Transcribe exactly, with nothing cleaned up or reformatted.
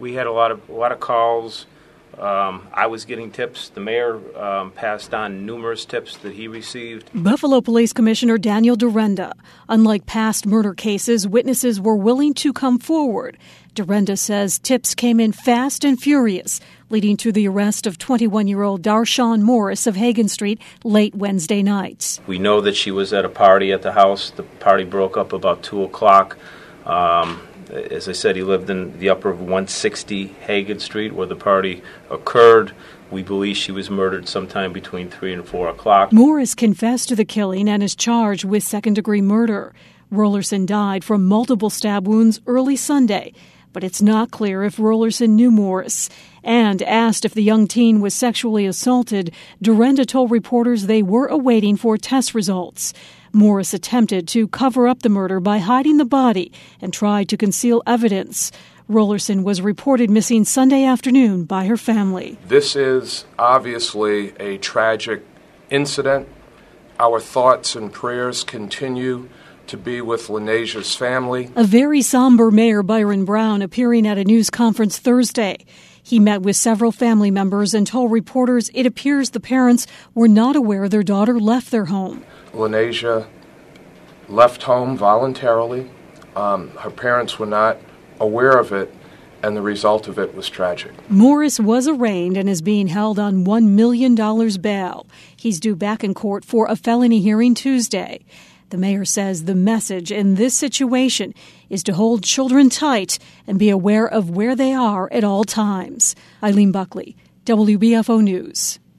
we had a lot of a lot of calls. Um, I was getting tips. The mayor um, passed on numerous tips that he received. Buffalo Police Commissioner Daniel Derenda. Unlike past murder cases, witnesses were willing to come forward. Derenda says tips came in fast and furious, leading to the arrest of twenty-one-year-old Darshawn Morris of Hagen Street late Wednesday night. We know that she was at a party at the house. The party broke up about two o'clock. Um, As I said, he lived in the upper of one sixty Hagen Street where the party occurred. We believe she was murdered sometime between three and four o'clock. Morris confessed to the killing and is charged with second-degree murder. Rollerson died from multiple stab wounds early Sunday, but it's not clear if Rollerson knew Morris. And asked if the young teen was sexually assaulted, Derenda told reporters they were awaiting for test results. Morris attempted to cover up the murder by hiding the body and tried to conceal evidence. Rollerson was reported missing Sunday afternoon by her family. This is obviously a tragic incident. Our thoughts and prayers continue to be with Lanasia's family. A very somber Mayor Byron Brown appearing at a news conference Thursday. He met with several family members and told reporters it appears the parents were not aware their daughter left their home. Lanasia left home voluntarily. Um, her parents were not aware of it, and the result of it was tragic. Morris was arraigned and is being held on one million dollars bail. He's due back in court for a felony hearing Tuesday. The mayor says the message in this situation is to hold children tight and be aware of where they are at all times. Eileen Buckley, W B F O News.